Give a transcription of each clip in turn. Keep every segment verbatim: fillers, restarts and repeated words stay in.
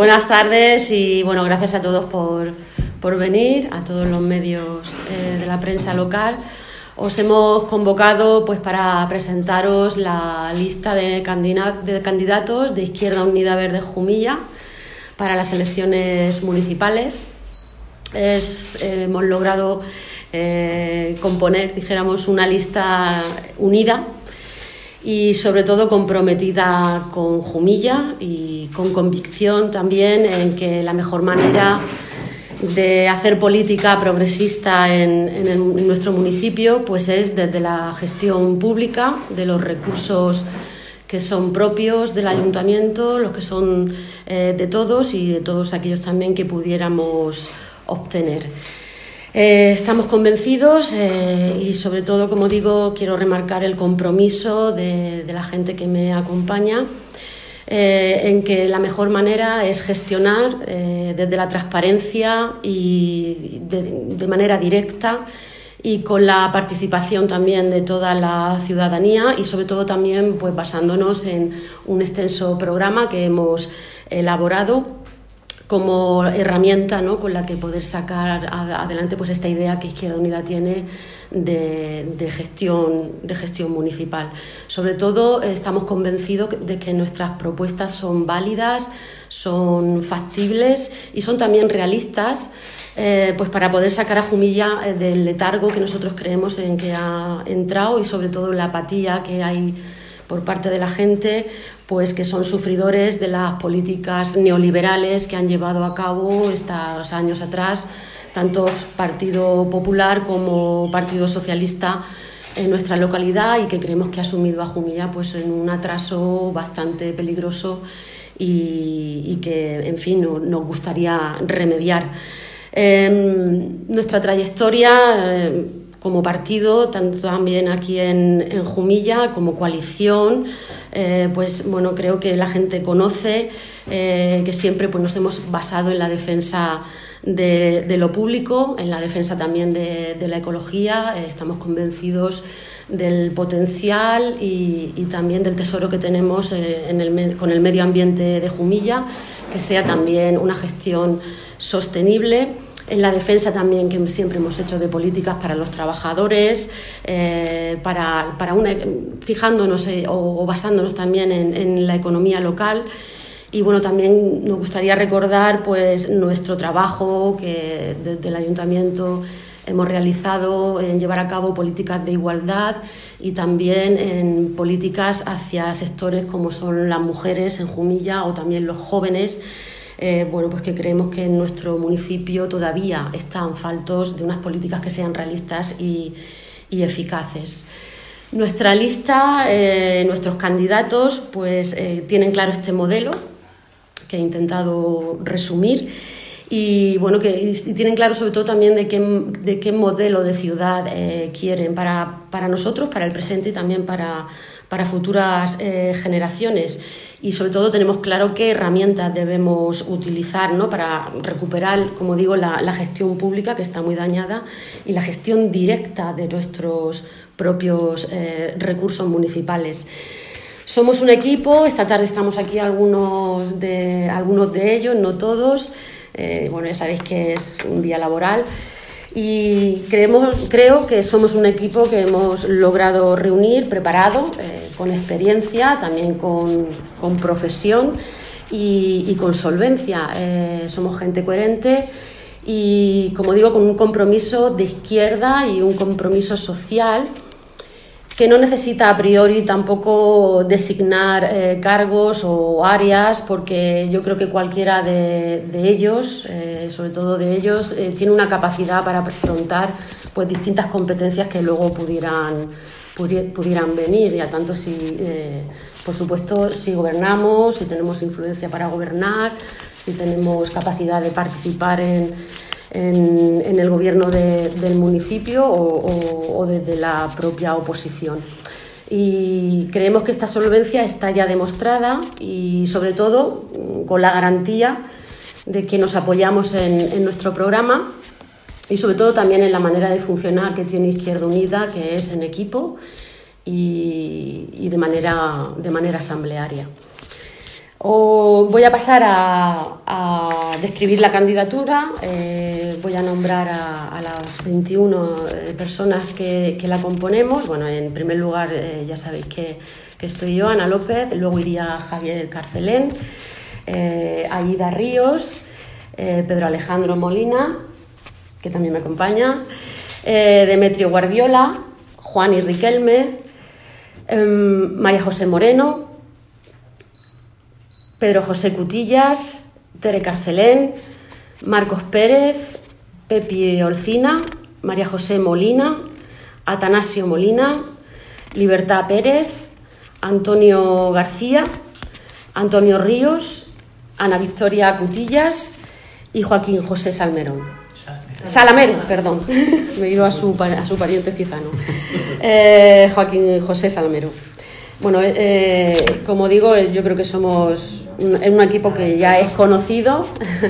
Buenas tardes y bueno, gracias a todos por, por venir, a todos los medios eh, de la prensa local. Os hemos convocado pues para presentaros la lista de, candida- de candidatos de Izquierda Unida Verde Jumilla para las elecciones municipales. Es, eh, hemos logrado eh, componer, dijéramos, una lista unida y sobre todo comprometida con Jumilla y con convicción también en que la mejor manera de hacer política progresista en, en, el, en nuestro municipio pues es desde la gestión pública de los recursos que son propios del ayuntamiento, los que son eh, de todos y de todos aquellos también que pudiéramos obtener. Eh, estamos convencidos eh, y sobre todo, como digo, quiero remarcar el compromiso de, de la gente que me acompaña eh, en que la mejor manera es gestionar eh, desde la transparencia y de, de manera directa y con la participación también de toda la ciudadanía y sobre todo también pues basándonos en un extenso programa que hemos elaborado como herramienta, ¿no?, con la que poder sacar adelante pues esta idea que Izquierda Unida tiene de, de, gestión, de gestión municipal. Sobre todo estamos convencidos de que nuestras propuestas son válidas, son factibles y son también realistas eh, pues para poder sacar a Jumilla del letargo que nosotros creemos en que ha entrado y sobre todo la apatía que hay por parte de la gente, pues que son sufridores de las políticas neoliberales que han llevado a cabo estos años atrás, tanto Partido Popular como Partido Socialista en nuestra localidad y que creemos que ha sumido a Jumilla pues en un atraso bastante peligroso y, y que, en fin, no, nos gustaría remediar. Eh, nuestra trayectoria eh, como partido, tanto también aquí en, en Jumilla como coalición, eh, pues bueno, creo que la gente conoce eh, que siempre pues, nos hemos basado en la defensa de, de lo público, en la defensa también de, de la ecología. Eh, estamos convencidos del potencial y, y también del tesoro que tenemos eh, en el, con el medio ambiente de Jumilla, que sea también una gestión sostenible. En la defensa también que siempre hemos hecho de políticas para los trabajadores, eh, para, para una, fijándonos eh, o, o basándonos también en, en la economía local. Y bueno, también nos gustaría recordar pues nuestro trabajo que desde el ayuntamiento hemos realizado en llevar a cabo políticas de igualdad y también en políticas hacia sectores como son las mujeres en Jumilla o también los jóvenes. Eh, bueno, pues que creemos que en nuestro municipio todavía están faltos de unas políticas que sean realistas y, y eficaces. Nuestra lista, eh, nuestros candidatos, pues eh, tienen claro este modelo que he intentado resumir y bueno, que y tienen claro sobre todo también de qué, de qué modelo de ciudad eh, quieren para, para nosotros, para el presente y también para, para futuras eh, generaciones. Y sobre todo tenemos claro qué herramientas debemos utilizar, ¿no?, para recuperar, como digo, la, la gestión pública que está muy dañada y la gestión directa de nuestros propios eh, recursos municipales. Somos un equipo, esta tarde estamos aquí algunos de, algunos de ellos, no todos. Eh, bueno, ya sabéis que es un día laboral. Y creemos, creo que somos un equipo que hemos logrado reunir, preparado, eh, con experiencia, también con, con profesión y, y con solvencia. Eh, somos gente coherente y, como digo, con un compromiso de izquierda y un compromiso social que no necesita a priori tampoco designar eh, cargos o áreas, porque yo creo que cualquiera de, de ellos, eh, sobre todo de ellos, eh, tiene una capacidad para afrontar pues, distintas competencias que luego pudieran, pudi- pudieran venir, ya tanto si, eh, por supuesto, si gobernamos, si tenemos influencia para gobernar, si tenemos capacidad de participar en En, en el gobierno de, del municipio o, o, o desde la propia oposición. Y creemos que esta solvencia está ya demostrada y sobre todo con la garantía de que nos apoyamos en, en nuestro programa y sobre todo también en la manera de funcionar que tiene Izquierda Unida, que es en equipo y, y de manera, de manera asamblearia. O voy a pasar a, a describir la candidatura. Eh, voy a nombrar a, a las veintiuna eh, personas que, que la componemos. Bueno, en primer lugar, eh, ya sabéis que, que estoy yo, Ana López, luego iría Javier Carcelén, eh, Aida Ríos, eh, Pedro Alejandro Molina, que también me acompaña, eh, Demetrio Guardiola, Juan y Riquelme, eh, María José Moreno, Pedro José Cutillas, Tere Carcelén, Marcos Pérez, Pepi Olcina, María José Molina, Atanasio Molina, Libertad Pérez, Antonio García, Antonio Ríos, Ana Victoria Cutillas y Joaquín José Salmerón. Salamero, perdón, me he ido a su, a su pariente cizano. Eh, Joaquín José Salamero. Bueno, eh, como digo, yo creo que somos un, un equipo que ya es conocido.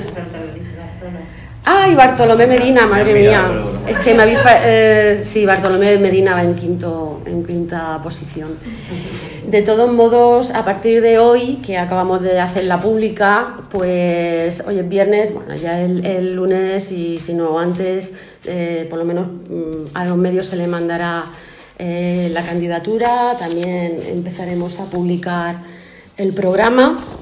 ¡Ay, Bartolomé Medina, madre mía! Es que me habéis... Eh, sí, Bartolomé Medina va en, quinto, en quinta posición. De todos modos, a partir de hoy, que acabamos de hacer la pública, pues hoy es viernes, bueno, ya el, el lunes y si no antes, eh, por lo menos a los medios se le mandará eh, la candidatura. También empezaremos a publicar el programa